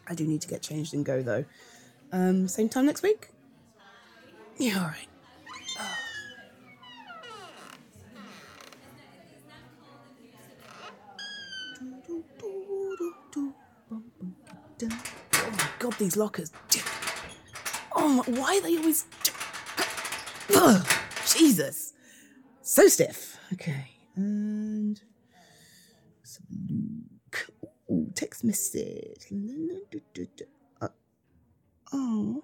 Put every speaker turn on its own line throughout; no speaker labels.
I do need to get changed and go, though. Same time next week? Yeah, all right. Oh my God, these lockers. Oh, why are they always... Ugh, Jesus. So stiff. Okay, and... Luke. Ooh, text message. Oh.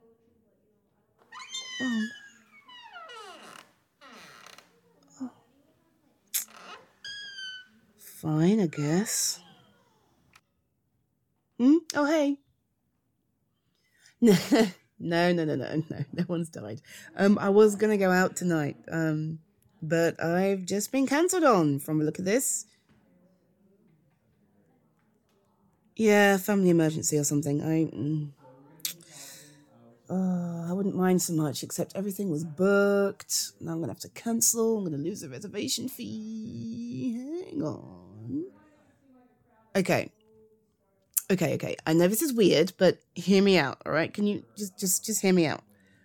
Oh. Oh. Fine, I guess. Oh, hey. No one's died. I was gonna go out tonight, but I've just been cancelled on from the look of this. Yeah, family emergency or something. I wouldn't mind so much, except everything was booked. Now I'm going to have to cancel. I'm going to lose the reservation fee. Hang on. Okay. I know this is weird, but hear me out, all right? Can you just hear me out?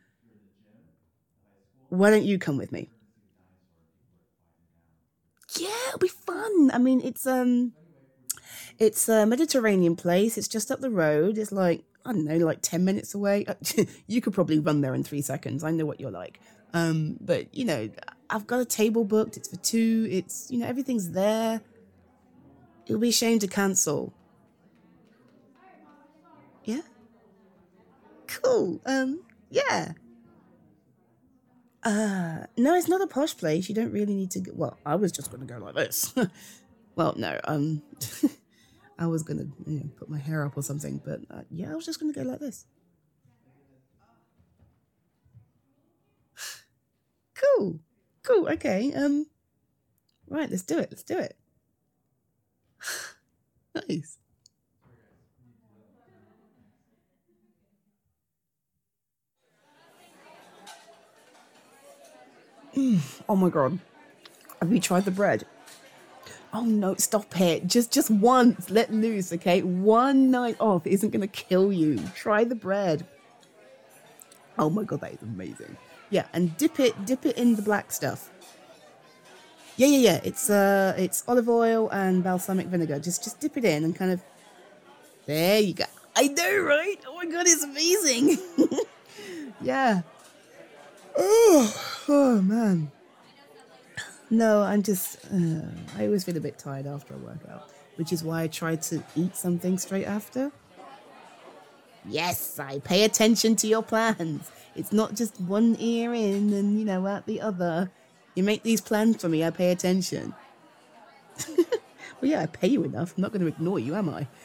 Why don't you come with me? Yeah, it'll be fun. I mean, it's a Mediterranean place. It's just up the road. It's like, I don't know, like 10 minutes away. You could probably run there in 3 seconds. I know what you're like. But, you know, I've got a table booked. It's for 2. It's, you know, everything's there. It would be a shame to cancel. Yeah? Cool. Yeah. No, it's not a posh place. You don't really need to go. Well, I was just going to go like this. Well, no, I was going to put my hair up or something, but yeah, I was just going to go like this. Cool. Okay. Right, let's do it. Nice. Oh my God. Have you tried the bread? Oh no, stop it. Just once, let loose, okay? One night off isn't going to kill you. Try the bread. Oh my God, that is amazing. Yeah, and dip it in the black stuff. Yeah. It's olive oil and balsamic vinegar. Just dip it in and kind of... There you go. I know, right? Oh my God, it's amazing. Yeah. Oh man. No, I'm just... I always feel a bit tired after a workout, which is why I try to eat something straight after. Yes, I pay attention to your plans. It's not just one ear in and, out the other. You make these plans for me, I pay attention. Well, yeah, I pay you enough. I'm not going to ignore you, am I?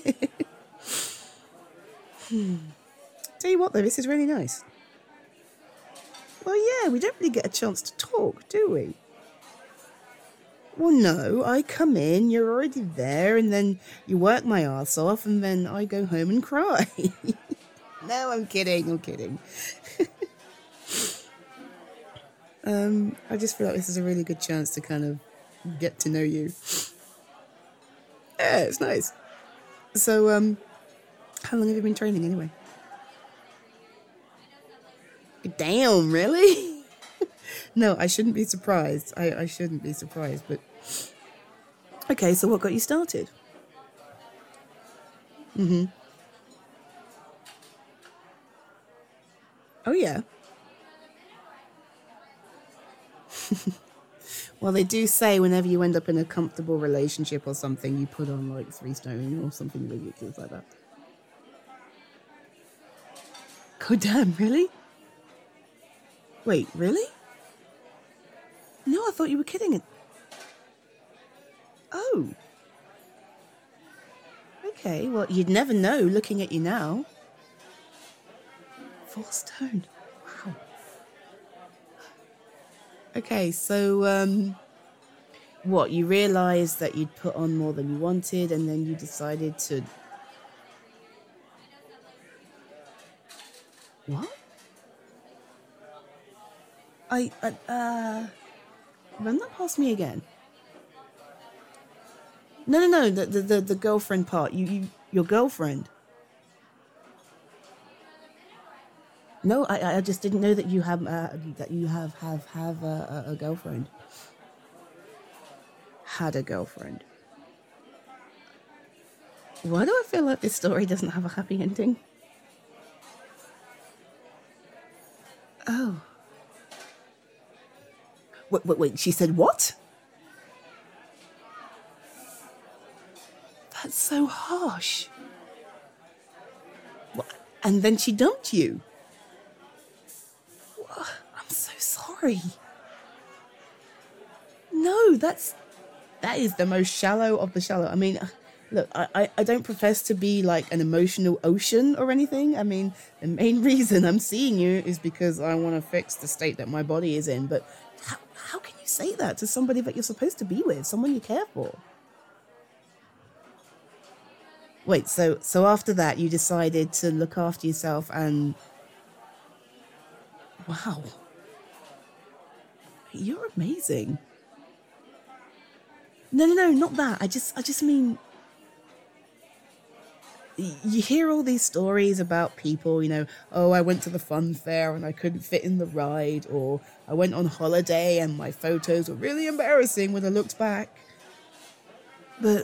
Tell you what, though, this is really nice. Well, yeah, we don't really get a chance to talk, do we? Well, no, I come in, you're already there, and then you work my ass off, and then I go home and cry. No, I'm kidding. I just feel like this is a really good chance to kind of get to know you. Yeah, it's nice. So, how long have you been training anyway? Damn, really? No, I shouldn't be surprised. I shouldn't be surprised, but... Okay, so what got you started? Mm-hmm. Oh, yeah. Well, they do say whenever you end up in a comfortable relationship or something, you put on like 3 stone or something ridiculous like that. God damn, really? Wait, really? No, I thought you were kidding. Oh. Okay, well, you'd never know looking at you now. 4 stone. Wow. Okay, so, what, you realised that you'd put on more than you wanted and then you decided to... What? Run that past me again. No, the girlfriend part. Your girlfriend. No, I just didn't know that you have a girlfriend. Had a girlfriend. Why do I feel like this story doesn't have a happy ending? Oh. Wait, she said what? That's so harsh. What? And then she dumped you? I'm so sorry. No, that is the most shallow of the shallow. I mean, look, I don't profess to be like an emotional ocean or anything. I mean, the main reason I'm seeing you is because I want to fix the state that my body is in. But how can you say that to somebody that you're supposed to be with, someone you care for? Wait, so after that, you decided to look after yourself and... Wow. You're amazing. No, not that. I just mean... You hear all these stories about people, oh, I went to the fun fair and I couldn't fit in the ride, or I went on holiday and my photos were really embarrassing when I looked back. But...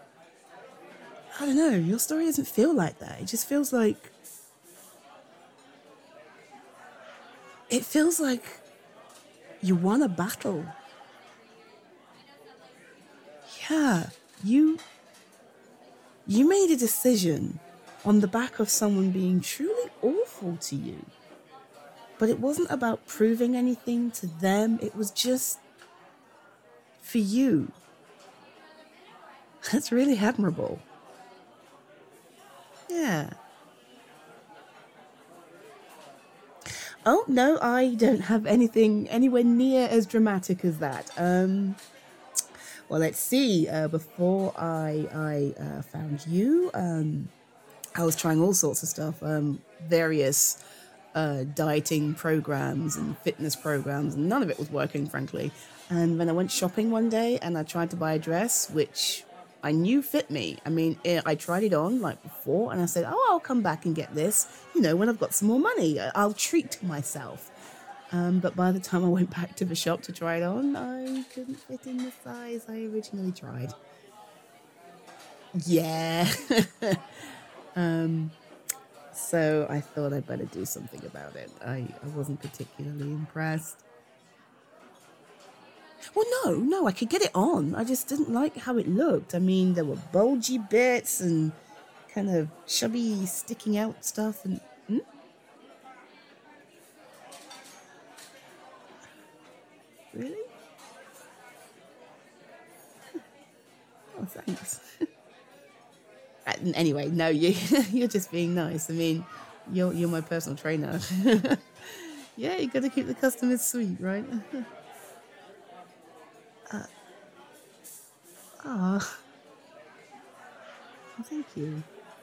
I don't know, your story doesn't feel like that. It just feels like... It feels like you won a battle. Yeah, you made a decision on the back of someone being truly awful to you. But it wasn't about proving anything to them. It was just for you. That's really admirable. Yeah. Oh, no, I don't have anything anywhere near as dramatic as that. Well, let's see. Before I found you, I was trying all sorts of stuff, various dieting programs and fitness programs, and none of it was working, frankly. And then I went shopping one day and I tried to buy a dress, which I knew fit me. I mean, I tried it on like before and I said, oh, I'll come back and get this, when I've got some more money. I'll treat myself. But by the time I went back to the shop to try it on, I couldn't fit in the size I originally tried. Yeah. So I thought I'd better do something about it. I wasn't particularly impressed. Well, no, I could get it on. I just didn't like how it looked. I mean, there were bulgy bits and kind of chubby sticking out stuff and... Really? Oh, thanks. Anyway, no, you're just being nice. I mean, you're my personal trainer. Yeah, you got to keep the customers sweet, right? Oh, thank you.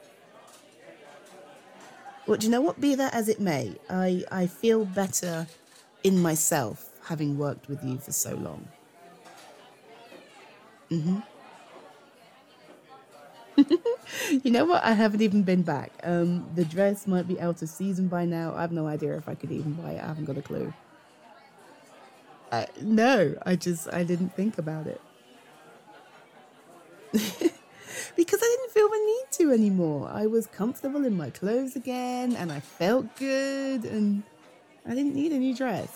Well, do you know what? Be that as it may, I feel better in myself having worked with you for so long. You know what? I haven't even been back. The dress might be out of season by now. I have no idea if I could even buy it. I haven't got a clue. No, I didn't think about it. Because I didn't feel the need to anymore. I was comfortable in my clothes again and I felt good and I didn't need a new dress.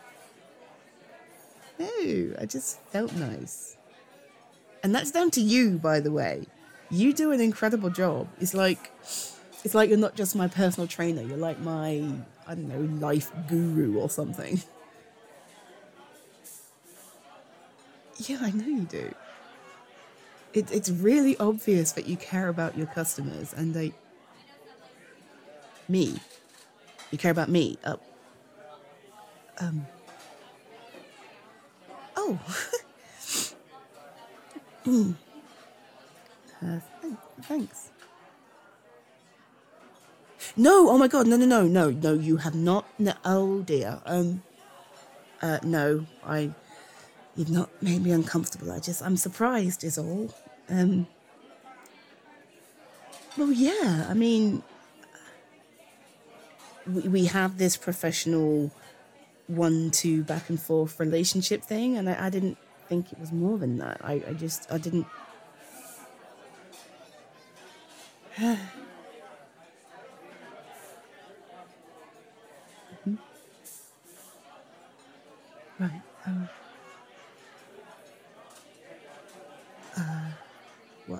No, I just felt nice. And that's down to you, by the way. You do an incredible job. It's like you're not just my personal trainer. You're like my, I don't know, life guru or something. Yeah, I know you do. It's really obvious that you care about your customers and me. You care about me. Oh. Thanks. No, oh my God, no, you have not. No, oh dear. No, you've not made me uncomfortable. I'm surprised is all. Well, yeah, I mean, we have this professional 1-2 back and forth relationship thing, and I didn't think it was more than that. I didn't. Right. Well,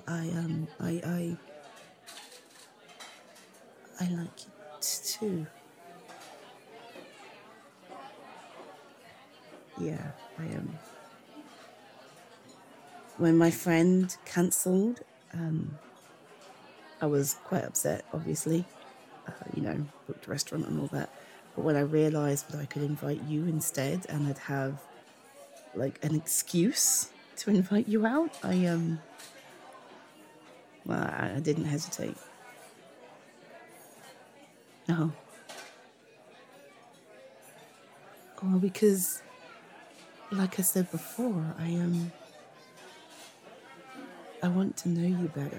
I like it too. Yeah, I am. When my friend cancelled, I was quite upset, obviously. Booked a restaurant and all that. But when I realised that I could invite you instead and I'd have like an excuse to invite you out, I didn't hesitate. No. Well, because, like I said before, I want to know you better.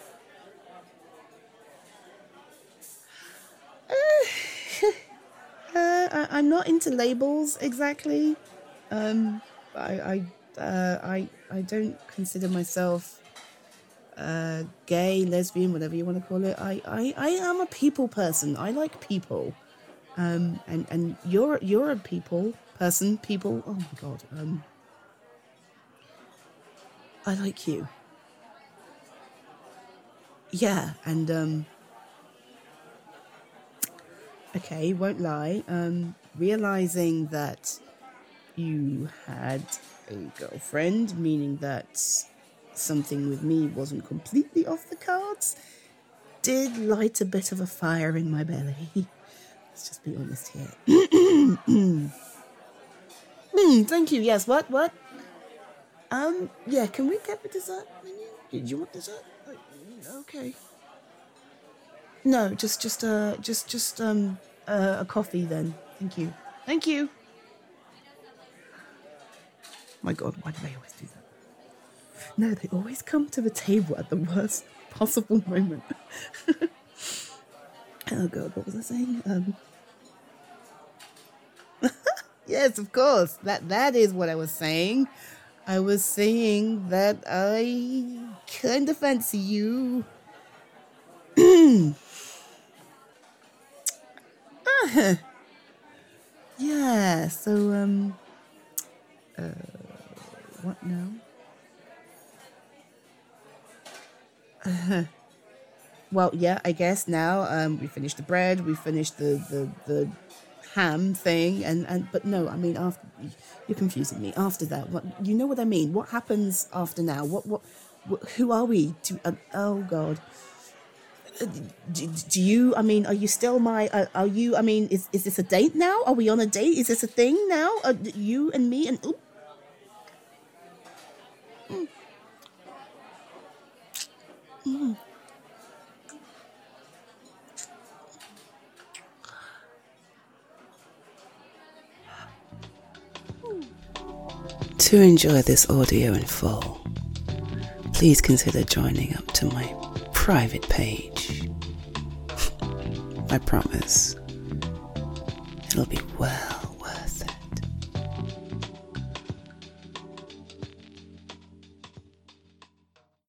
I'm not into labels exactly. I don't consider myself gay, lesbian, whatever you want to call it. I am a people person. I like people. And you're a people person. People. Oh my God. I like you. Yeah, and okay, won't lie. Realizing that you had a girlfriend, meaning that something with me wasn't completely off the cards, did light a bit of a fire in my belly. Let's just be honest here. Thank you. Yes. What? Yeah. Can we get the dessert menu? Did you want dessert? Okay. No, just a coffee then. Thank you. My God, why do they always do that? No, they always come to the table at the worst possible moment. Oh God, what was I saying? Yes, of course. That is what I was saying. I was saying that I kind of fancy you. Yeah, so, what now? Well, yeah, I guess now, we finished the bread, we finished the ham thing, but no, I mean, after, you're confusing me. After that, what, you know what I mean? What happens after now? What who are we? Oh God. Do you, I mean, are you still are you, I mean, is this a date now? Are we on a date? Is this a thing now? You and me and, ooh. To enjoy this audio in full, please consider joining up to my private page. I promise it'll be well